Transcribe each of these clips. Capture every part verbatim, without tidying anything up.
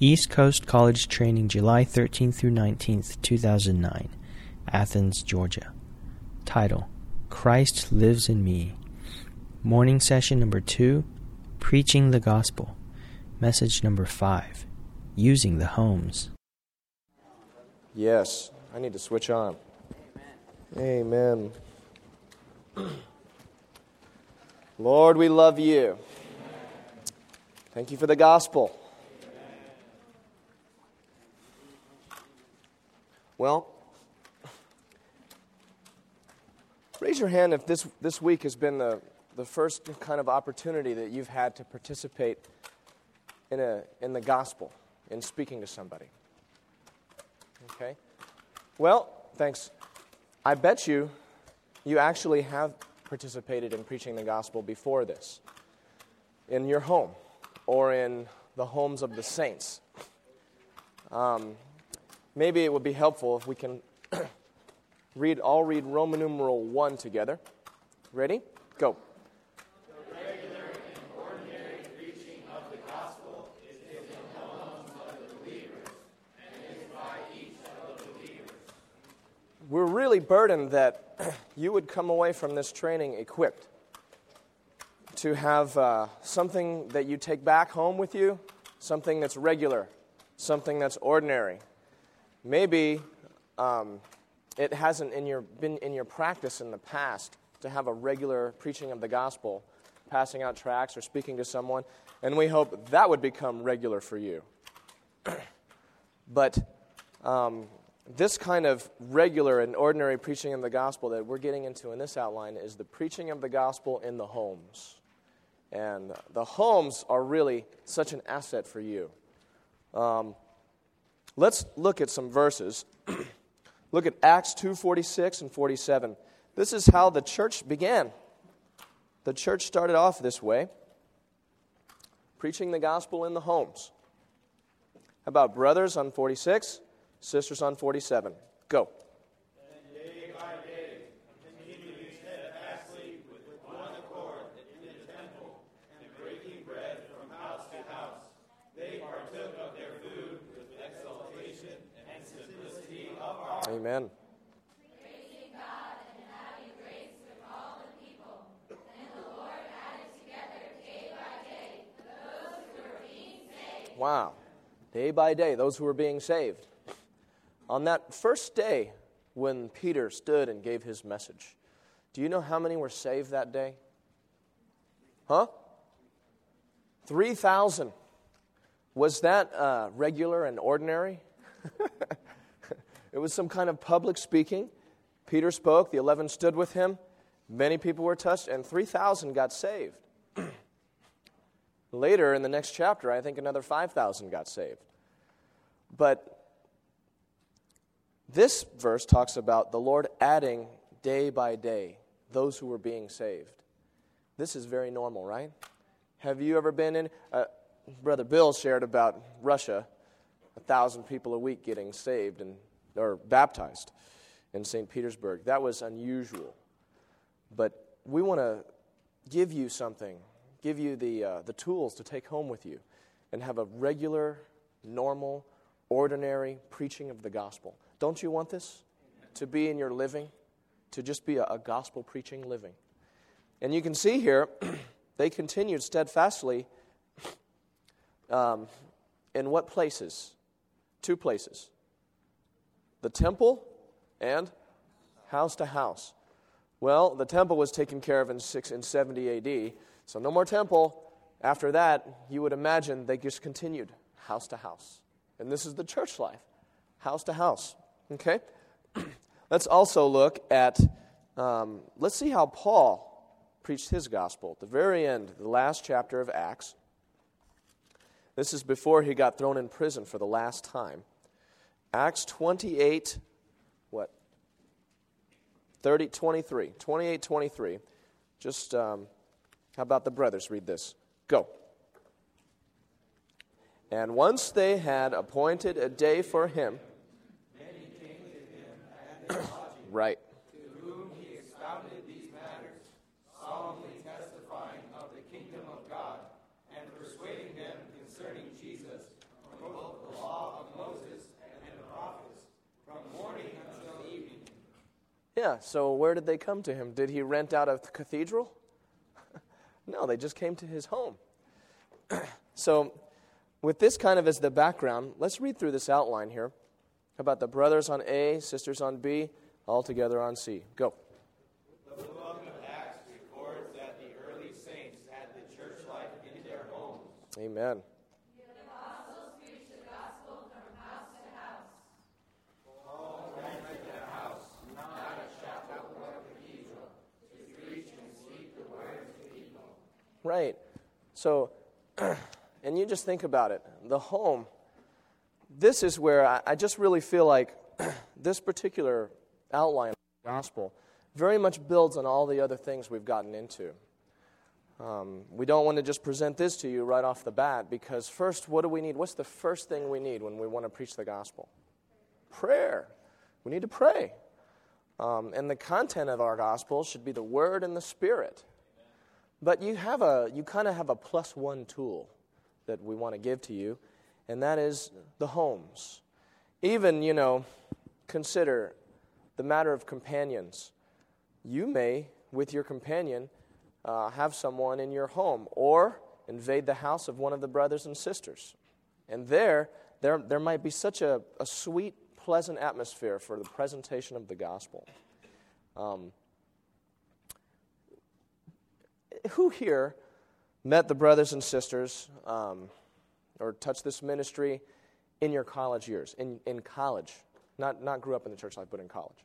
East Coast College Training, July thirteenth through nineteenth, two thousand nine, Athens, Georgia. Title, Christ Lives in Me. Morning session number two, Preaching the Gospel. Message number five, Using the Homes. Yes, I need to switch on. Amen. Amen. Lord, we love you. Amen. Thank you for the gospel. Amen. Well, raise your hand if this, this week has been the, the first kind of opportunity that you've had to participate in a in the gospel, in speaking to somebody. Okay? Well, thanks. I bet you you actually have participated in preaching the gospel before this, in your home or in the homes of the saints. Um, maybe it would be helpful if we can read. I'll read Roman numeral one together. Ready? Go. The regular and ordinary preaching of the gospel is in the homes of the believers and is by each of the believers. We're really burdened that you would come away from this training equipped to have uh, something that you take back home with you, something that's regular, something that's ordinary. Maybe um, it hasn't in your, been in your practice in the past to have a regular preaching of the gospel, passing out tracts or speaking to someone, and we hope that would become regular for you. But um, this kind of regular and ordinary preaching of the gospel that we're getting into in this outline is the preaching of the gospel in the homes. And the homes are really such an asset for you. Um, let's look at some verses. Look at Acts two forty-six and forty-seven. This is how the church began. The church started off this way, preaching the gospel in the homes. How about brothers on forty-six? Sisters on forty-seven. Go. And day by day, continuing steadfastly with one accord in the temple, and breaking bread from house to house, they partook of their food with exultation and simplicity of heart. Amen. Praising God and having grace with all the people. And the Lord added together day by day those who were being saved. Wow. Day by day, those who were being saved. On that first day when Peter stood and gave his message, do you know how many were saved that day? Huh? three thousand. Was that uh, regular and ordinary? It was some kind of public speaking. Peter spoke, the eleven stood with him, many people were touched, and three thousand got saved. Later in the next chapter, I think another five thousand got saved. But this verse talks about the Lord adding day by day those who were being saved. This is very normal, right? Have you ever been in... Uh, Brother Bill shared about Russia, a thousand people a week getting saved and or baptized in Saint Petersburg. That was unusual. But we want to give you something, give you the uh, the tools to take home with you and have a regular, normal, ordinary preaching of the gospel. Don't you want this to be in your living, to just be a, a gospel-preaching living? And you can see here, they continued steadfastly um, in what places? Two places. The temple and house to house. Well, the temple was taken care of in, six, in seventy A D, so no more temple. After that, you would imagine they just continued house to house. And this is the church life, house to house. Okay? Let's also look at, um, let's see how Paul preached his gospel. At the very end, the last chapter of Acts. This is before he got thrown in prison for the last time. Acts twenty-eight, what? thirty, twenty-three. twenty-eight, twenty-three. Just, um, how about the brothers? Read this. Go. And once they had appointed a day for him, many came to him at his lodging, right, to whom he expounded these matters, solemnly testifying of the kingdom of God, and persuading them concerning Jesus from both Yeah, so where did they come to him? Did he rent out a cathedral? No, they just came to his home. So, with this kind of as the background, let's read through this outline here about the brothers on A, sisters on B, all together on C. Go. The book of Acts records that the early saints had the church life in their homes. Amen. The apostles preached the gospel from house to house. Paul went to the house, not a chapel or a cathedral, to preach and speak the word to people. Right. So, and you just think about it. The home, this is where I, I just really feel like this particular outline of the gospel very much builds on all the other things we've gotten into. Um, we don't want to just present this to you right off the bat because first, what do we need? What's the first thing we need when we want to preach the gospel? Prayer. We need to pray. Um, and the content of our gospel should be the Word and the Spirit. But you have a, you kind of have a plus one tool that we want to give to you, and that is the homes. Even, you know, consider the matter of companions. You may, with your companion, uh, have someone in your home or invade the house of one of the brothers and sisters. And there, there, there might be such a, a sweet, pleasant atmosphere for the presentation of the gospel. Um, who here met the brothers and sisters um, or touched this ministry in your college years, in, in college? Not, not grew up in the church life, but in college.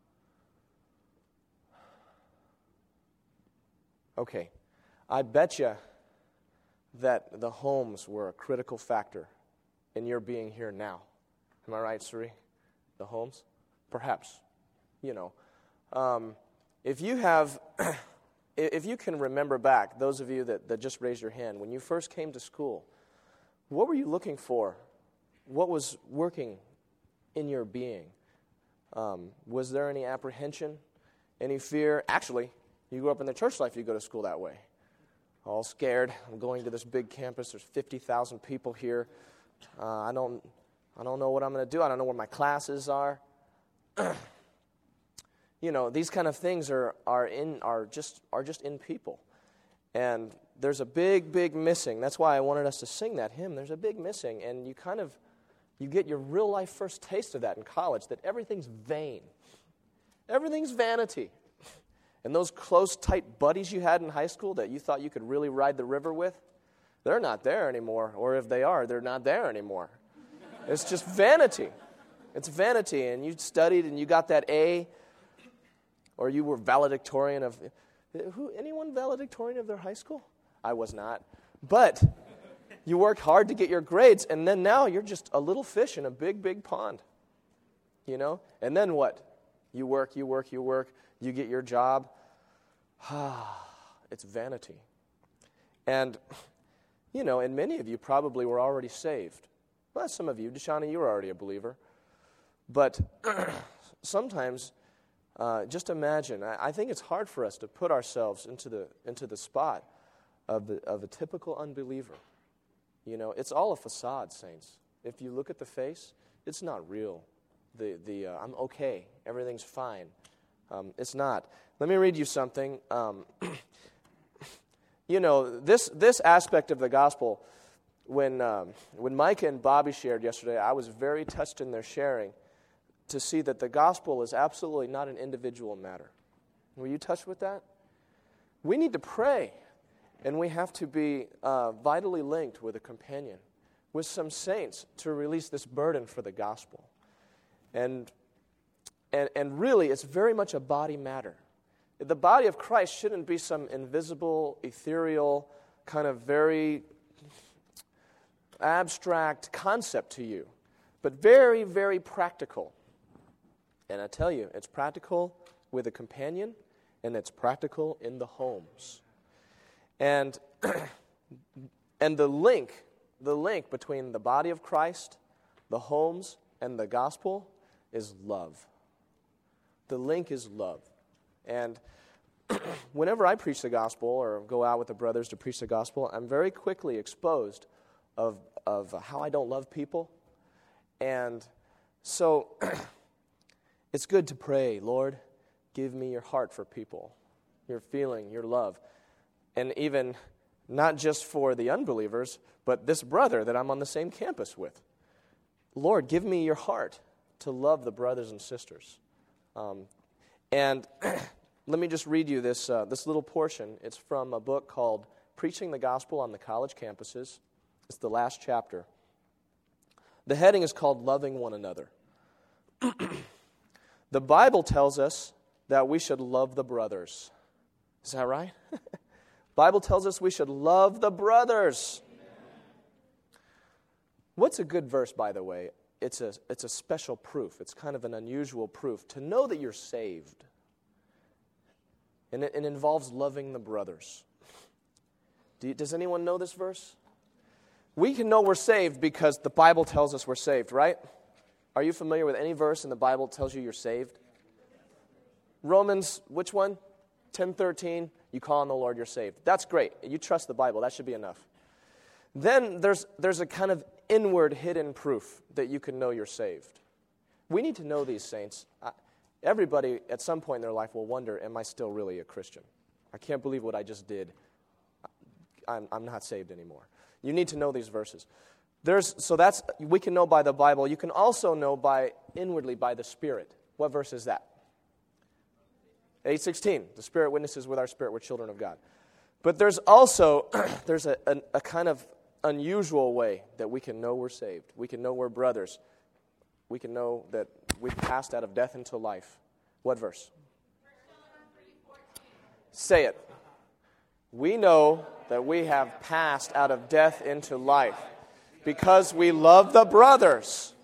Okay. I bet you that the homes were a critical factor in your being here now. Am I right, Suri? The homes? Perhaps. You know. Um, if you have... If you can remember back, those of you that, that just raised your hand, when you first came to school, what were you looking for? What was working in your being? Um, was there any apprehension, any fear? Actually, you grew up in the church life, you go to school that way. All scared. I'm going to this big campus. There's fifty thousand people here. Uh, I don't, I don't know what I'm going to do. I don't know where my classes are. You know, these kind of things are are in are just are just in people. And there's a big, big missing. That's why I wanted us to sing that hymn. There's a big missing. And you kind of you get your real life first taste of that in college, that everything's vain. Everything's vanity. And those close, tight buddies you had in high school that you thought you could really ride the river with, they're not there anymore. Or if they are, they're not there anymore. It's just vanity. It's vanity. And you studied and you got that A. Or you were valedictorian of, who? Anyone valedictorian of their high school? I was not. But you worked hard to get your grades, and then now you're just a little fish in a big, big pond. You know? And then what? You work, you work, you work, you get your job. It's vanity. And, you know, and many of you probably were already saved. Well, some of you, Deshauna, you were already a believer. But sometimes... Uh, just imagine. I, I think it's hard for us to put ourselves into the into the spot of the of a typical unbeliever. You know, it's all a facade, saints. If you look at the face, it's not real. The the uh, I'm okay. Everything's fine. Um, it's not. Let me read you something. Um, you know, this this aspect of the gospel. When um, when Micah and Bobby shared yesterday, I was very touched in their sharing. To see that the gospel is absolutely not an individual matter. Were you touched with that? We need to pray, and we have to be uh, vitally linked with a companion, with some saints to release this burden for the gospel. And, and, and really, it's very much a body matter. The body of Christ shouldn't be some invisible, ethereal, kind of very abstract concept to you, but very, very practical. And I tell you, it's practical with a companion, and it's practical in the homes. And and the link, the link between the body of Christ, the homes, and the gospel is love. The link is love. And whenever I preach the gospel or go out with the brothers to preach the gospel, I'm very quickly exposed of of how I don't love people. And so it's good to pray, Lord, give me your heart for people, your feeling, your love. And even not just for the unbelievers, but this brother that I'm on the same campus with. Lord, give me your heart to love the brothers and sisters. Um, and let me just read you this, uh, this little portion. It's from a book called Preaching the Gospel on the College Campuses. It's the last chapter. The heading is called Loving One Another. The Bible tells us that we should love the brothers. Is that right? Bible tells us we should love the brothers. What's a good verse, by the way? It's a, it's a special proof. It's kind of an unusual proof to know that you're saved. And it, it involves loving the brothers. Do you, does anyone know this verse? We can know we're saved because the Bible tells us we're saved, right? Are you familiar with any verse in the Bible that tells you you're saved? Romans, which one? ten thirteen, you call on the Lord, you're saved. That's great. You trust the Bible. That should be enough. Then there's there's a kind of inward hidden proof that you can know you're saved. We need to know these, saints. I, everybody at some point in their life will wonder, am I still really a Christian? I can't believe what I just did. I'm, I'm not saved anymore. You need to know these verses. There's so that's we can know by the Bible. You can also know by inwardly by the Spirit. What verse is that? eight sixteen. The Spirit witnesses with our spirit we're children of God. But there's also there's a, a, a kind of unusual way that we can know we're saved. We can know we're brothers. We can know that we've passed out of death into life. What verse? Say it. We know that we have passed out of death into life because we love the brothers.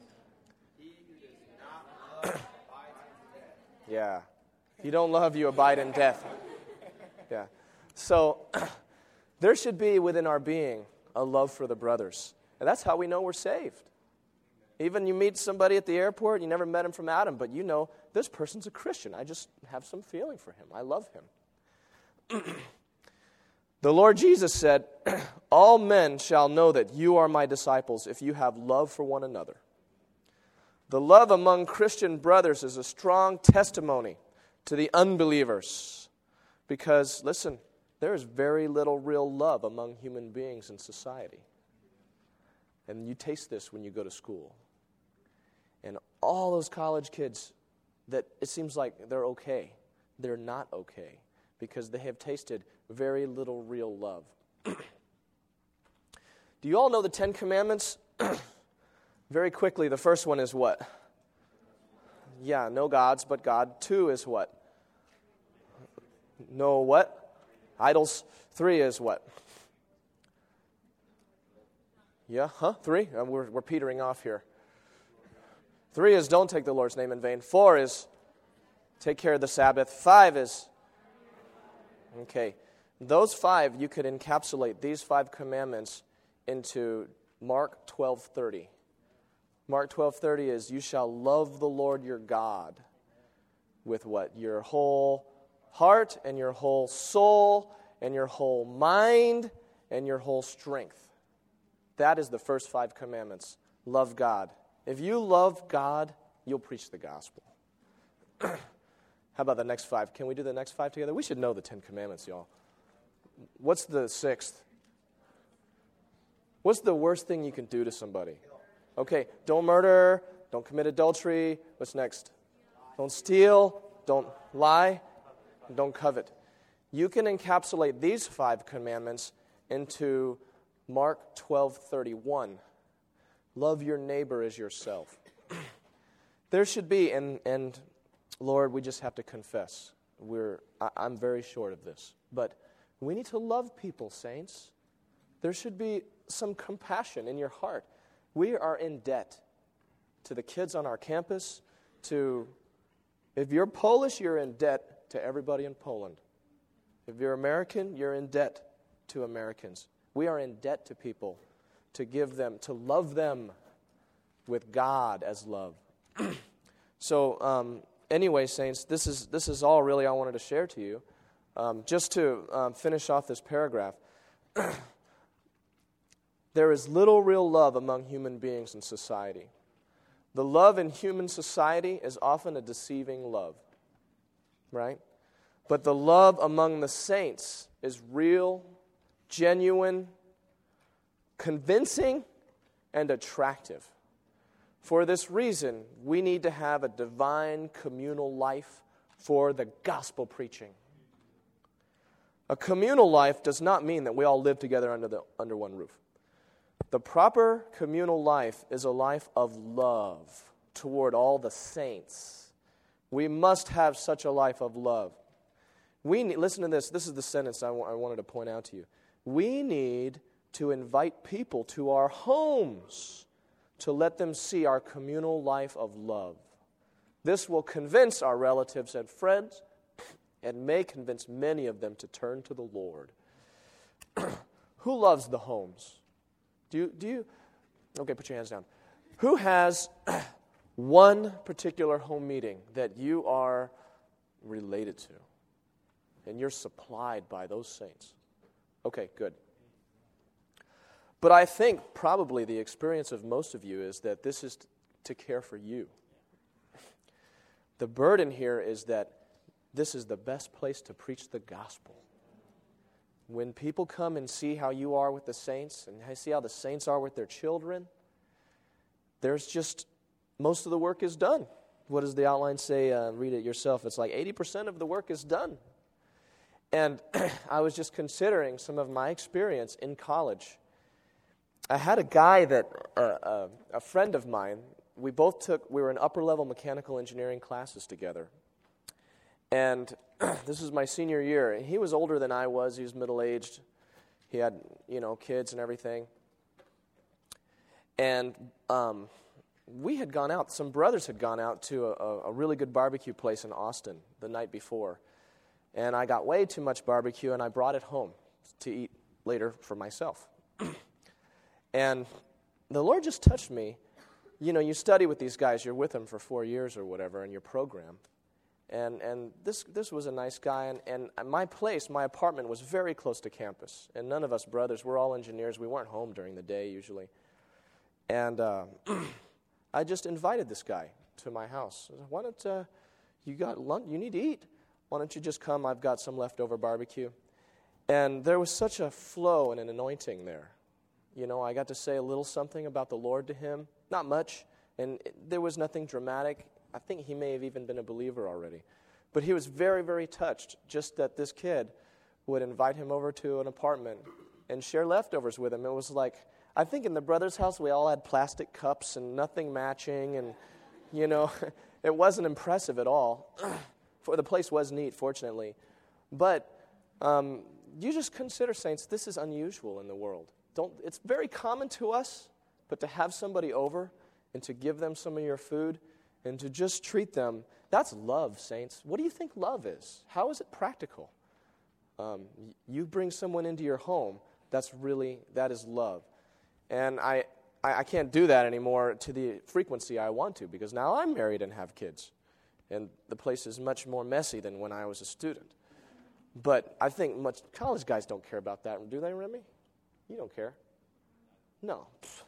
Yeah. If you don't love, you abide in death. Yeah. So there should be within our being a love for the brothers. And that's how we know we're saved. Even you meet somebody at the airport, you never met him from Adam, but you know this person's a Christian. I just have some feeling for him. I love him. The Lord Jesus said, all men shall know that you are my disciples if you have love for one another. The love among Christian brothers is a strong testimony to the unbelievers. Because, listen, there is very little real love among human beings in society. And you taste this when you go to school. And all those college kids that it seems like they're okay, they're not okay because they have tasted very little real love. Do you all know the Ten Commandments? Very quickly, the first one is what? Yeah, no gods but God. Two is what? No what? Idols. Three is what? Yeah, huh? Three? Uh, we're, we're petering off here. Three is don't take the Lord's name in vain. Four is take care of the Sabbath. Five is, okay, those five, you could encapsulate these five commandments into Mark twelve thirty. Mark twelve thirty is, you shall love the Lord your God with what? Your whole heart and your whole soul and your whole mind and your whole strength. That is the first five commandments. Love God. If you love God, you'll preach the gospel. How about the next five? Can we do the next five together? We should know the Ten Commandments, y'all. What's the sixth? What's the worst thing you can do to somebody? Okay, don't murder, don't commit adultery. What's next? Don't steal, don't lie, don't covet. You can encapsulate these five commandments into Mark twelve thirty-one. Love your neighbor as yourself. There should be, and, and Lord, we just have to confess. We're I, I'm very short of this. But we need to love people, saints. There should be some compassion in your heart. We are in debt to the kids on our campus, to, if you're Polish, you're in debt to everybody in Poland. If you're American, you're in debt to Americans. We are in debt to people to give them, to love them with God as love. So, um, anyway, saints, this is this is all really I wanted to share to you. Um, just to um, finish off this paragraph, there is little real love among human beings in society. The love in human society is often a deceiving love. right? But the love among the saints is real, genuine, convincing, and attractive. For this reason, we need to have a divine communal life for the gospel preaching. A communal life does not mean that we all live together under the under one roof. The proper communal life is a life of love toward all the saints. We must have such a life of love. We need, listen to this. This is the sentence I, w- I wanted to point out to you. We need to invite people to our homes to let them see our communal life of love. This will convince our relatives and friends and may convince many of them to turn to the Lord. Who loves the homes? Do you, do you, okay, put your hands down. Who has one particular home meeting that you are related to and you're supplied by those saints? Okay, good. But I think probably the experience of most of you is that this is t- to care for you. The burden here is that this is the best place to preach the gospel. When people come and see how you are with the saints and see how the saints are with their children, there's just, most of the work is done. What does the outline say? Uh, read it yourself. It's like eighty percent of the work is done. And I was just considering some of my experience in college. I had a guy that, uh, uh, a friend of mine, we both took, we were in upper-level mechanical engineering classes together. And this was my senior year. And he was older than I was. He was middle-aged. He had, you know, kids and everything. And um, we had gone out, some brothers had gone out to a, a really good barbecue place in Austin the night before. And I got way too much barbecue, and I brought it home to eat later for myself. And the Lord just touched me. You know, you study with these guys. You're with them for four years or whatever in your program. And and this this was a nice guy. And, and my place, my apartment, was very close to campus. And none of us brothers, we're all engineers. We weren't home during the day usually. And uh, I just invited this guy to my house. I said, why don't uh, you got lunch? You need to eat. Why don't you just come? I've got some leftover barbecue. And there was such a flow and an anointing there. You know, I got to say a little something about the Lord to him. Not much. And it, there was nothing dramatic. I think he may have even been a believer already. But he was very, very touched just that this kid would invite him over to an apartment and share leftovers with him. It was like, I think in the brother's house we all had plastic cups and nothing matching. And, you know, it wasn't impressive at all. For the place was neat, fortunately. But um, you just consider, saints, this is unusual in the world. Don't, it's very common to us, but to have somebody over and to give them some of your food and to just treat them, that's love, saints. What do you think love is? How is it practical? Um, you bring someone into your home, that's really, that is love. And I, I, I can't do that anymore to the frequency I want to because now I'm married and have kids. And the place is much more messy than when I was a student. But I think much college guys don't care about that. Do they, Remy? You don't care. No.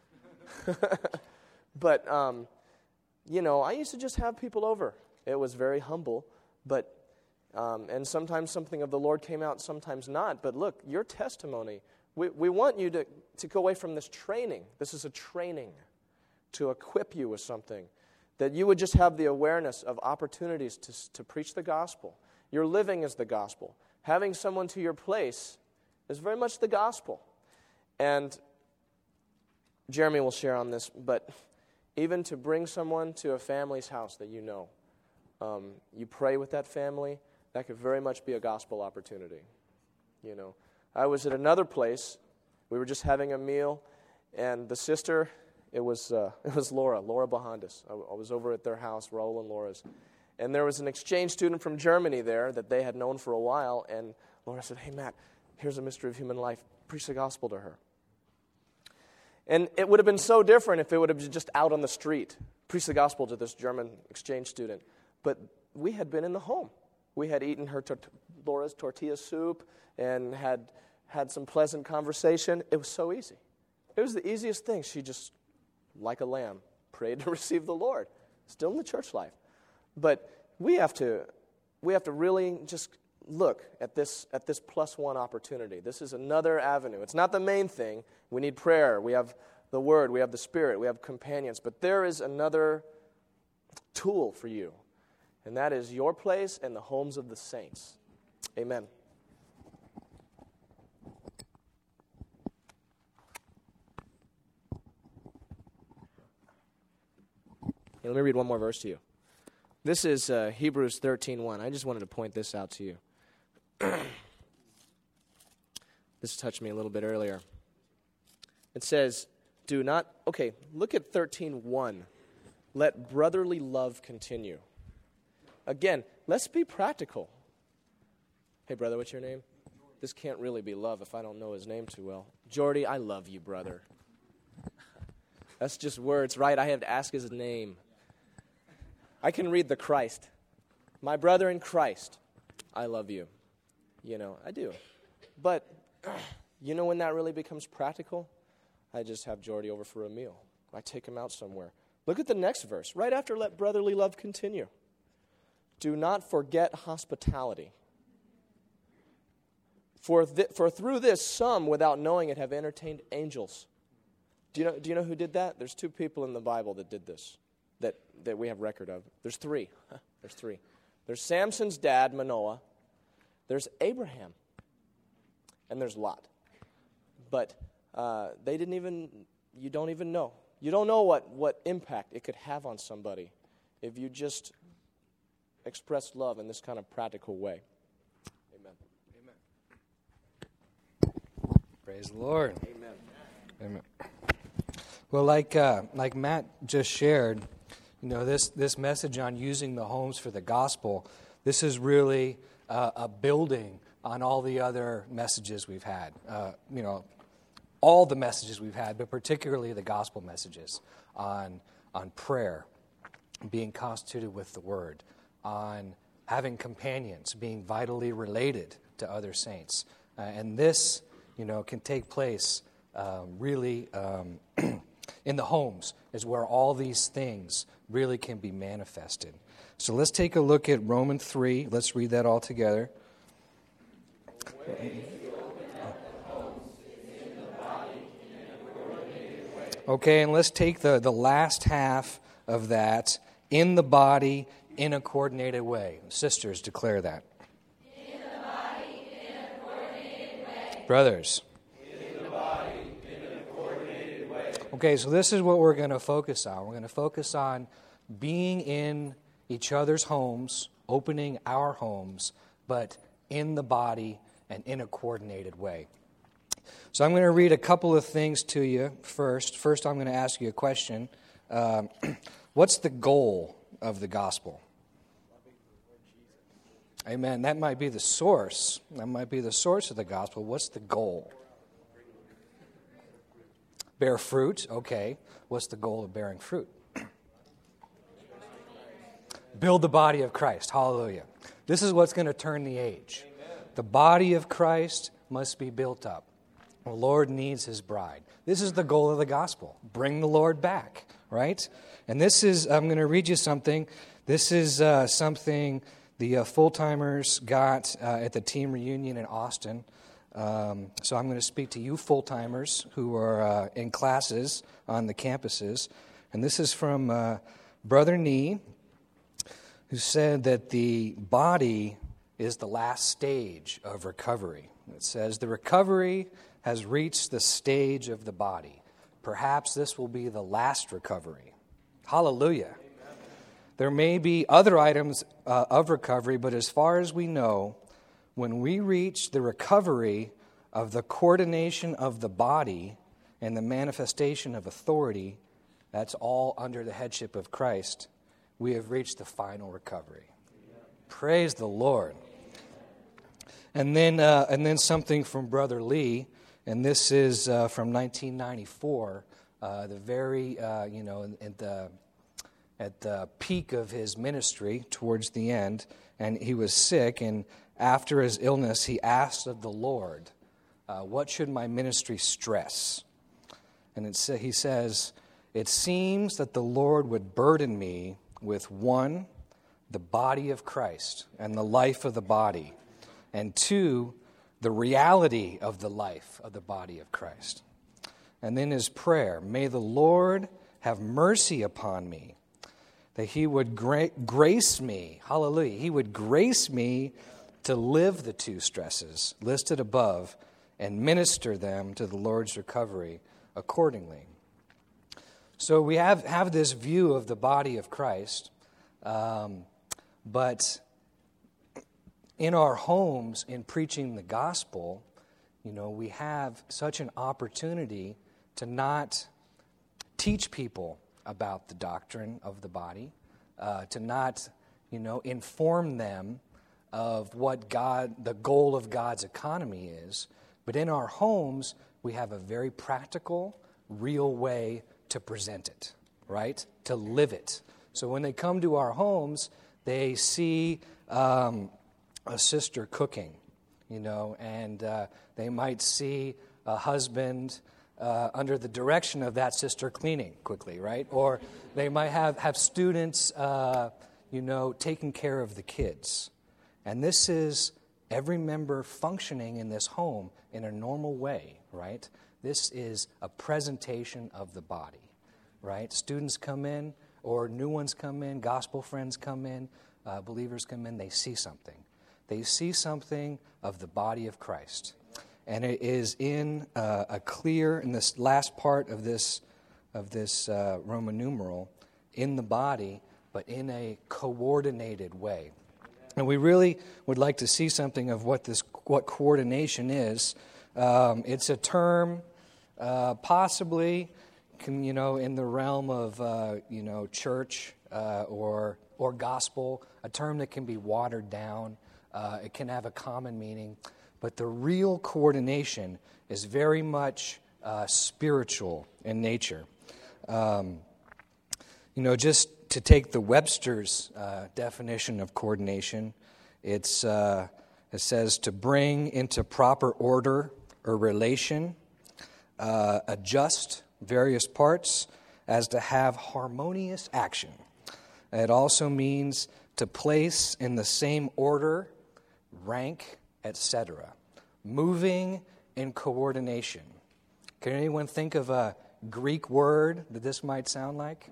But, um, you know, I used to just have people over. It was very humble. But, um, and sometimes something of the Lord came out, sometimes not. But look, your testimony, we, we want you to, to go away from this training. This is a training to equip you with something. That you would just have the awareness of opportunities to, to preach the gospel. Your living is the gospel. Having someone to your place is very much the gospel. And Jeremy will share on this, but even to bring someone to a family's house that you know, um, you pray with that family, that could very much be a gospel opportunity. You know, I was at another place. We were just having a meal, and the sister... It was uh, it was Laura, Laura Bahandas. I, I was over at their house, Raul and Laura's. And there was an exchange student from Germany there that they had known for a while. And Laura said, hey, Matt, here's a mystery of human life. Preach the gospel to her. And it would have been so different if it would have been just out on the street. Preach the gospel to this German exchange student. But we had been in the home. We had eaten her tor- Laura's tortilla soup and had had some pleasant conversation. It was so easy. It was the easiest thing. She just... like a lamb, prayed to receive the Lord. Still in the church life. But we have to we have to really just look at this at this plus one opportunity. This is another avenue. It's not the main thing. We need prayer. We have the Word. We have the Spirit. We have companions. But there is another tool for you, and that is your place and the homes of the saints. Amen. Hey, let me read one more verse to you. This is uh, Hebrews thirteen one. I just wanted to point this out to you. This touched me a little bit earlier. It says, do not, okay, look at thirteen one. Let brotherly love continue. Again, let's be practical. Hey, brother, what's your name? This can't really be love if I don't know his name too well. Jordy, I love you, brother. That's just words, right? I have to ask his name. I can read the Christ. My brother in Christ, I love you. You know, I do. But you know when that really becomes practical? I just have Jordy over for a meal. I take him out somewhere. Look at the next verse. Right after let brotherly love continue. Do not forget hospitality. For th- for through this some, without knowing it, have entertained angels. Do you know do you know who did that? There's two people in the Bible that did this, that, that we have record of. There's three. There's three. There's Samson's dad, Manoah. There's Abraham. And there's Lot. But uh, they didn't even, you don't even know. You don't know what, what impact it could have on somebody if you just express love in this kind of practical way. Amen. Amen. Praise the Lord. Amen. Amen. Well, like uh, like Matt just shared, you know, this, this message on using the homes for the gospel, this is really uh, a building on all the other messages we've had. Uh, you know, all the messages we've had, but particularly the gospel messages on on prayer, being constituted with the Word, on having companions, being vitally related to other saints. Uh, and this, you know, can take place uh, really um, in the homes is where all these things really can be manifested. So let's take a look at Romans three. Let's read that all together. Okay, and let's take the, the last half of that, in the body, in a coordinated way. Sisters, declare that. In the body, in a coordinated way. Brothers. In the body, in a coordinated way. Okay, so this is what we're going to focus on. We're going to focus on being in each other's homes, opening our homes, but in the body and in a coordinated way. So I'm going to read a couple of things to you first. First, I'm going to ask you a question. Um, what's the goal of the gospel? Amen. That might be the source. That might be the source of the gospel. What's the goal? Bear fruit. Okay. What's the goal of bearing fruit? Build the body of Christ. Hallelujah. This is what's going to turn the age. The body of Christ must be built up. The Lord needs His bride. This is the goal of the gospel. Bring the Lord back, right? And this is, I'm going to read you something. This is uh, something the uh, full-timers got uh, at the team reunion in Austin. Um, so I'm going to speak to you full-timers who are uh, in classes on the campuses. And this is from uh, Brother Nee, who said that the body is the last stage of recovery. It says, the recovery has reached the stage of the body. Perhaps this will be the last recovery. Hallelujah. Amen. There may be other items uh, of recovery, but as far as we know, when we reach the recovery of the coordination of the body and the manifestation of authority, that's all under the headship of Christ, we have reached the final recovery. Amen. Praise the Lord. And then, uh, and then something from Brother Lee, and this is uh, from nineteen ninety-four, uh, the very, uh, you know, at the, at the peak of his ministry towards the end, and he was sick, and after his illness, he asked of the Lord, uh, what should my ministry stress? And it sa- he says, it seems that the Lord would burden me with, one, the body of Christ and the life of the body. And two, the reality of the life of the body of Christ. And then his prayer, may the Lord have mercy upon me, that he would gra- grace me, hallelujah, he would grace me to live the two stresses listed above and minister them to the Lord's recovery accordingly. So we have, have this view of the body of Christ, um, but in our homes, in preaching the gospel, you know, we have such an opportunity to not teach people about the doctrine of the body, uh, to not, you know, inform them of what God, the goal of God's economy is. But in our homes, we have a very practical, real way to present it, right? To live it. So when they come to our homes, they see um, a sister cooking, you know, and uh, they might see a husband uh, under the direction of that sister cleaning quickly, right? Or they might have, have students, uh, you know, taking care of the kids. And this is every member functioning in this home in a normal way, right? This is a presentation of the body, right? Students come in, or new ones come in, gospel friends come in, uh, believers come in, they see something. They see something of the body of Christ. And it is in uh, a clear, in this last part of this, of this uh, Roman numeral, in the body, but in a coordinated way. And we really would like to see something of what this, what coordination is. Um, it's a term, uh, possibly, can, you know, in the realm of uh, you know church uh, or or gospel, a term that can be watered down. Uh, it can have a common meaning, but the real coordination is very much uh, spiritual in nature. Um, you know, just to take the Webster's uh, definition of coordination, it's uh, it says to bring into proper order or relation, uh, adjust various parts, as to have harmonious action. It also means to place in the same order, rank, et cetera, moving in coordination. Can anyone think of a Greek word that this might sound like?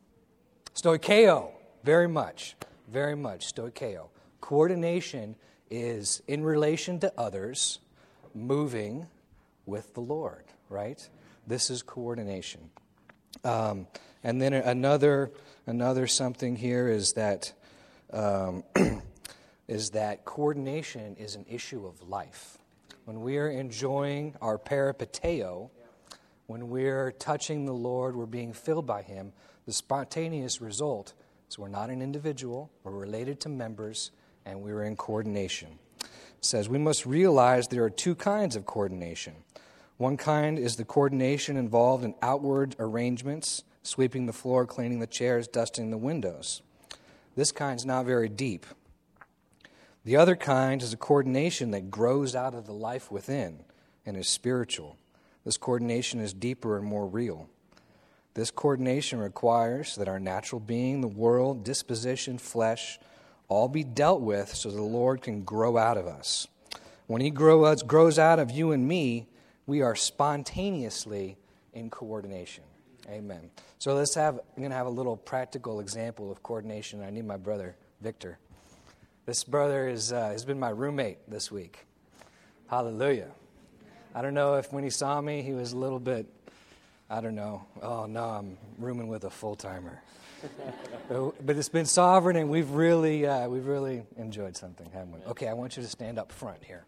Stoikeo, very much, very much, stoikeo. Coordination is in relation to others, moving with the Lord, right? This is coordination. Um, and then another another something here is that um, is that coordination is an issue of life. When we are enjoying our peripateo, when we're touching the Lord, we're being filled by Him, the spontaneous result is we're not an individual, we're related to members, and we're in coordination. It says we must realize there are two kinds of coordination. One kind is the coordination involved in outward arrangements, sweeping the floor, cleaning the chairs, dusting the windows. This kind's not very deep. The other kind is a coordination that grows out of the life within and is spiritual. This coordination is deeper and more real. This coordination requires that our natural being, the world, disposition, flesh, all be dealt with so the Lord can grow out of us. When He grow, grows out of you and me, we are spontaneously in coordination. Amen. So let's have, I'm going to have a little practical example of coordination. I need my brother, Victor. This brother is, uh, has been my roommate this week. Hallelujah. I don't know if when he saw me, he was a little bit, I don't know, oh no, I'm rooming with a full-timer. But it's been sovereign, and we've really, uh, we've really enjoyed something, haven't we? Okay, I want you to stand up front here.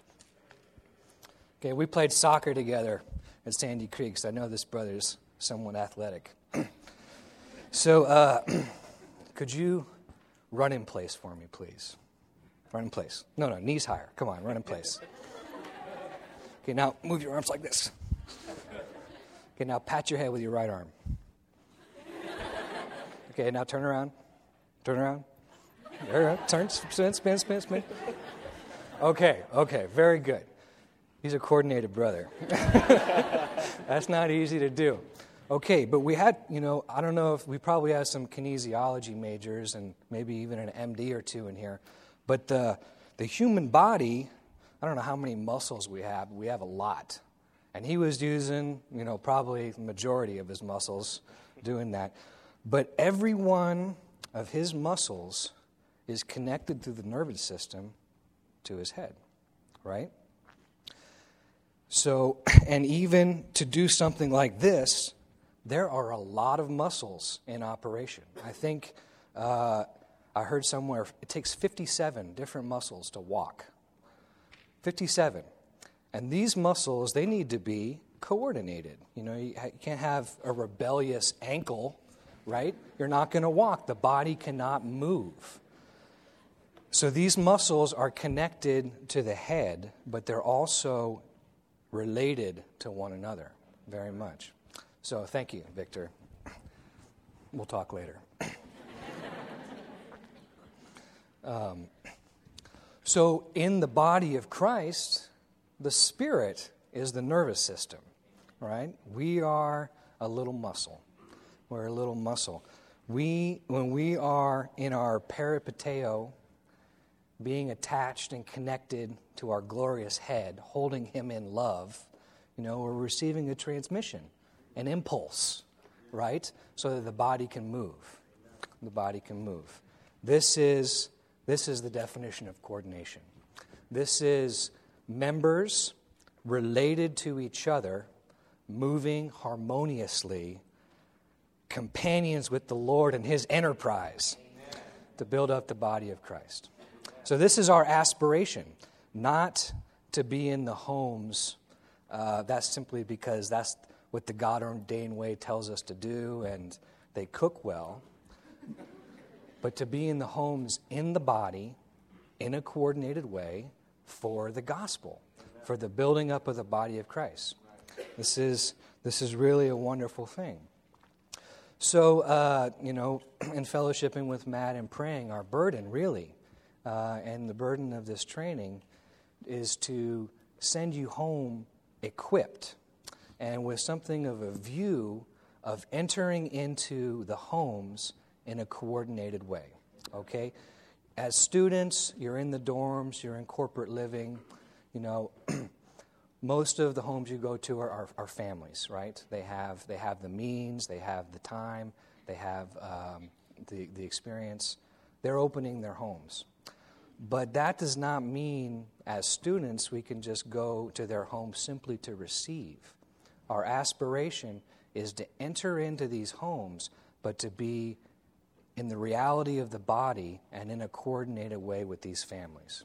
Okay, we played soccer together at Sandy Creek, so I know this brother's somewhat athletic. So, uh, could you run in place for me, please? Run in place. No, no, knees higher. Come on, run in place. Okay, now move your arms like this. Okay, now pat your head with your right arm. Okay, now turn around. Turn around. There you go. Turn, spin, spin, spin, spin. Okay, okay, very good. He's a coordinated brother. That's not easy to do. Okay, but we had, you know, I don't know if we probably had some kinesiology majors and maybe even an M D or two in here, but the the human body, I don't know how many muscles we have, but we have a lot. And he was using, you know, probably the majority of his muscles doing that. But every one of his muscles is connected through the nervous system to his head, right? So, and even to do something like this, there are a lot of muscles in operation. I think uh, I heard somewhere it takes fifty-seven different muscles to walk. fifty-seven. And these muscles, they need to be coordinated. You know, you, you can't have a rebellious ankle, right? You're not going to walk. The body cannot move. So these muscles are connected to the head, but they're also related to one another very much. So thank you, Victor. We'll talk later. um, so in the body of Christ, the Spirit is the nervous system, right? We are a little muscle. We're a little muscle. We, when we are in our peripateo, being attached and connected to our glorious head, holding him in love, you know, we're receiving a transmission, an impulse, right? So that the body can move. The body can move. This is, this is the definition of coordination. This is members related to each other, moving harmoniously, companions with the Lord and his enterprise. Amen. To build up the body of Christ. So this is our aspiration, not to be in the homes. Uh, that's simply because that's what the God-ordained way tells us to do, and they cook well. But to be in the homes in the body, in a coordinated way, for the gospel, for the building up of the body of Christ. This is this is really a wonderful thing. So, uh, you know, in fellowshipping with Matt and praying, our burden really, uh, and the burden of this training is to send you home equipped and with something of a view of entering into the homes in a coordinated way, okay? As students, you're in the dorms, you're in corporate living, you know, most of the homes you go to are, are, are families, right? They have they have the means, they have the time, they have um, the, the experience. They're opening their homes. But that does not mean, as students, we can just go to their homes simply to receive. Our aspiration is to enter into these homes, but to be in the reality of the body and in a coordinated way with these families.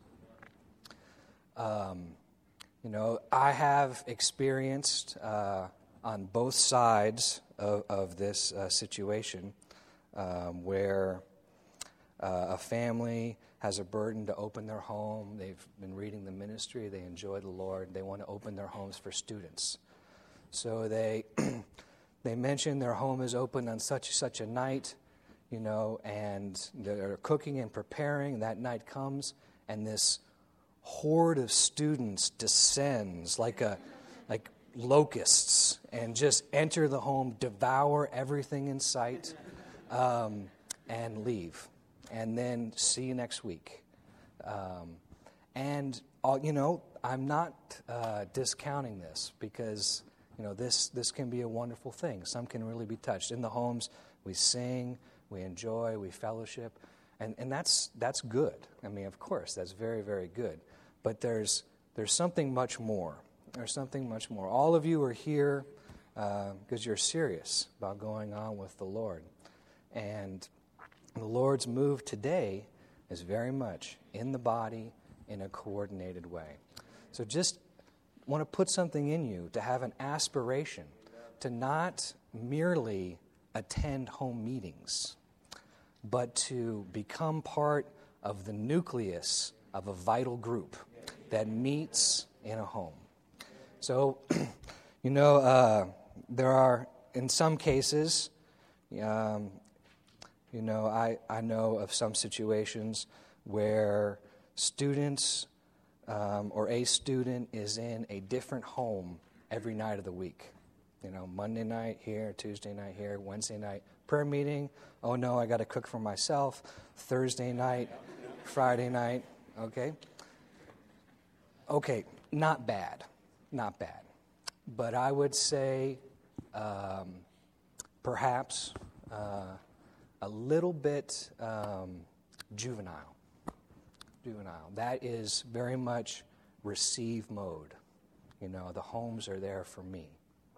Um, you know, I have experienced uh, on both sides of, of this uh, situation um, where uh, a family has a burden to open their home. They've been reading the ministry. They enjoy the Lord. They want to open their homes for students. So they they mention their home is open on such such a night, you know, and they're cooking and preparing. That night comes, and this horde of students descends like a like locusts and just enter the home, devour everything in sight, um, and leave. And then see you next week. Um, and, uh, you know, I'm not uh, discounting this because, you know, this, this can be a wonderful thing. Some can really be touched. In the homes, we sing, we enjoy, we fellowship, and, and that's that's good. I mean, of course, that's very, very good. But there's there's something much more. There's something much more. All of you are here uh, because you're serious about going on with the Lord. And the Lord's move today is very much in the body in a coordinated way. So just want to put something in you to have an aspiration to not merely attend home meetings, but to become part of the nucleus of a vital group that meets in a home. So, you know, uh, there are, in some cases, um, You know, I, I know of some situations where students um, or a student is in a different home every night of the week. You know, Monday night here, Tuesday night here, Wednesday night prayer meeting. Oh no, I got to cook for myself. Thursday night, Friday night. Okay. Okay, not bad, not bad. But I would say um, perhaps uh, a little bit um, juvenile. Juvenile. That is very much receive mode. You know, the homes are there for me.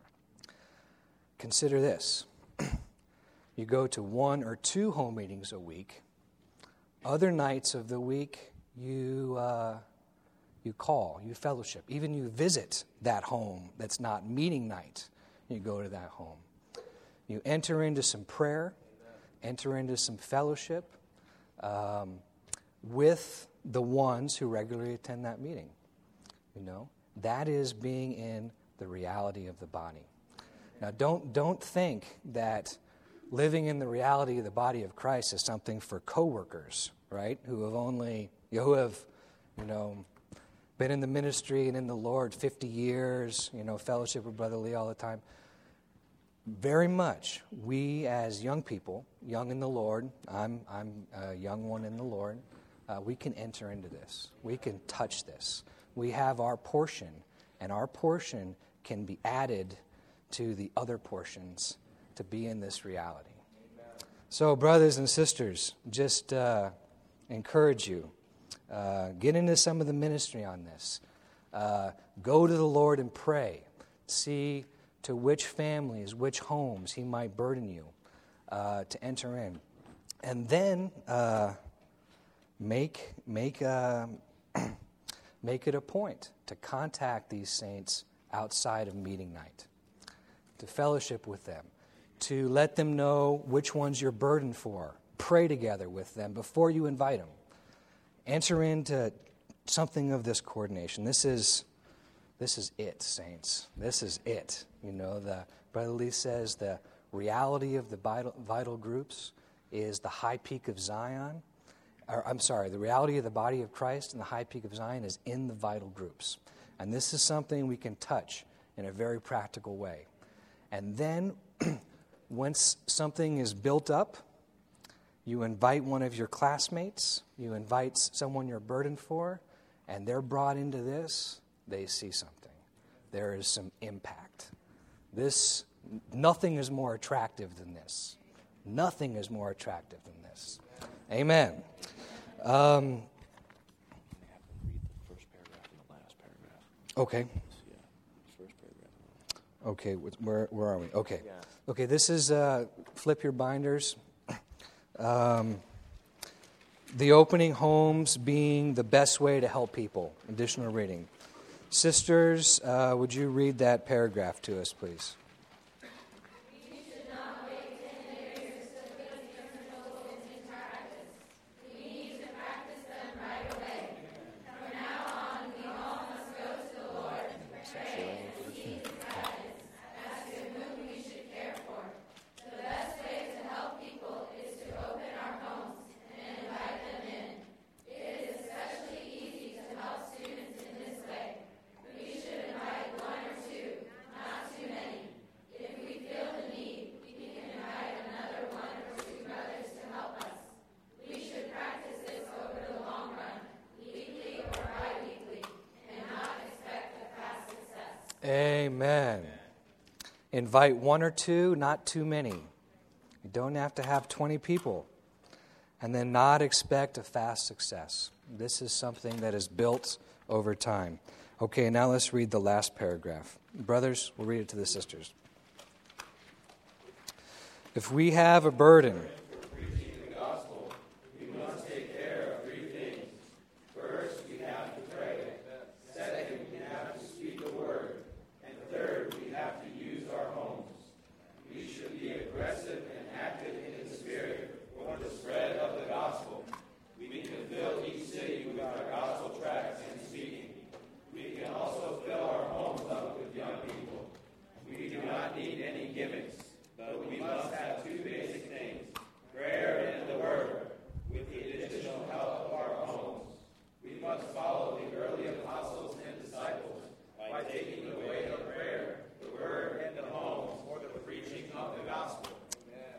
Consider this. You go to one or two home meetings a week. Other nights of the week, you... Uh, You call, you fellowship, even you visit that home that's not meeting night. You go to that home. You enter into some prayer, enter into some fellowship um, with the ones who regularly attend that meeting. You know, that is being in the reality of the body. Now, don't don't think that living in the reality of the body of Christ is something for coworkers, right? Who have only, you know, who have, you know, been in the ministry and in the Lord fifty years, you know, fellowship with Brother Lee all the time. Very much, we as young people, young in the Lord, I'm I'm a young one in the Lord, uh, we can enter into this. We can touch this. We have our portion, and our portion can be added to the other portions to be in this reality. Amen. So, brothers and sisters, just uh, encourage you. Uh, get into some of the ministry on this. Uh, go to the Lord and pray. See to which families, which homes He might burden you uh, to enter in. And then uh, make make uh, make it a point to contact these saints outside of meeting night, to fellowship with them, to let them know which ones you're burdened for. Pray together with them before you invite them. Enter into something of this coordination. This is this is it, saints. This is it. You know, the Brother Lee says the reality of the vital, vital groups is the high peak of Zion. Or, I'm sorry, the reality of the body of Christ and the high peak of Zion is in the vital groups. And this is something we can touch in a very practical way. And then, once something is built up, you invite one of your classmates, you invite someone you're burdened for, and they're brought into this, they see something. There is some impact. This, nothing is more attractive than this. Nothing is more attractive than this. Amen. Um, okay. Okay, where where are we? Okay. Okay, this is, uh, flip your binders. Um, the opening homes being the best way to help people. Additional reading. Sisters, uh, would you read that paragraph to us, please? Amen. Invite one or two, not too many. You don't have to have twenty people. And then not expect a fast success. This is something that is built over time. Okay, now let's read the last paragraph. Brothers, we'll read it to the sisters. If we have a burden...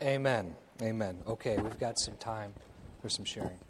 Amen. Amen. Okay, we've got some time for some sharing.